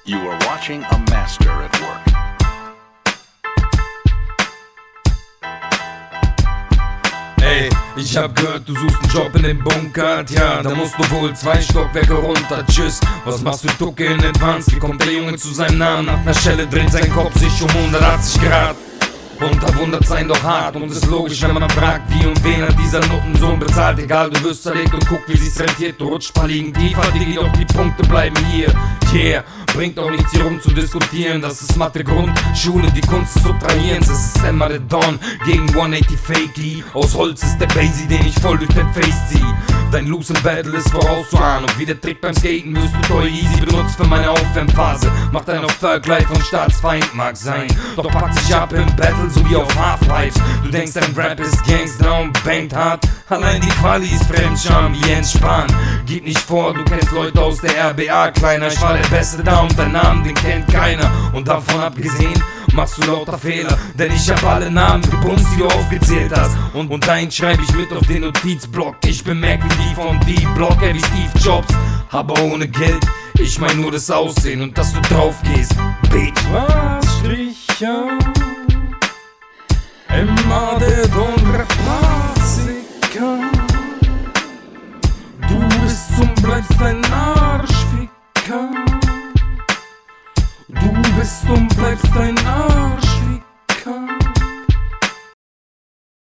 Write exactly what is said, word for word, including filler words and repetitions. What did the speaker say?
You are watching a master at work. Ey, ich hab gehört, du suchst einen Job in dem Bunker. Tja, da musst du wohl zwei Stockwerke runter. Tschüss, was machst du Tucke in Advance? Wie kommt der Junge zu seinem Namen? Nach ner Schelle dreht sein Kopf sich um hundertachtzig Grad. Und da wundert sein doch hart und ist logisch, wenn man fragt, wie und wen hat dieser Nuttensohn bezahlt. Egal, du wirst zerlegt und guck, wie sie's rentiert. Du rutscht paar Ligen tiefer, Digi, doch die Punkte bleiben hier. Yeah, bringt auch nichts hier rum zu diskutieren. Das ist Mathe Grundschule, die Kunst des Subtrahierens. Es ist Emma the Dawn gegen hundertachtzig Fakey. Aus Holz ist der Basie, den ich voll durch den Face zieh. Dein Loose im Battle ist vorauszuahnen. Und wie der Trick beim Skaten wirst du toll easy benutzt für meine Aufwärmphase. Macht einen auf Thug Life und Staatsfeind mag sein, doch packt sich ab im Battle sowie auf Halfpipes. Du denkst dein Rap ist Gangster und bangt hart. Allein die Quali ist Fremdscham wie entspannt. Gib nicht vor, du kennst Leute aus der R B A, Kleiner. Ich war der Beste da und dein Namen, den kennt keiner. Und davon abgesehen machst du lauter Fehler, denn ich hab alle Namen gebumst, die du aufgezählt hast. Und, und deinen schreib ich mit auf den Notizblock. Ich bin Mac wie die von D-Block, wie Steve Jobs, aber ohne Geld. Ich mein nur das Aussehen und dass du drauf gehst, Bitch. Was Striche? Emma der Don Repaziker. Du bist und bleibst ein Arschficker. Du bist und bleibst ein Arschficker.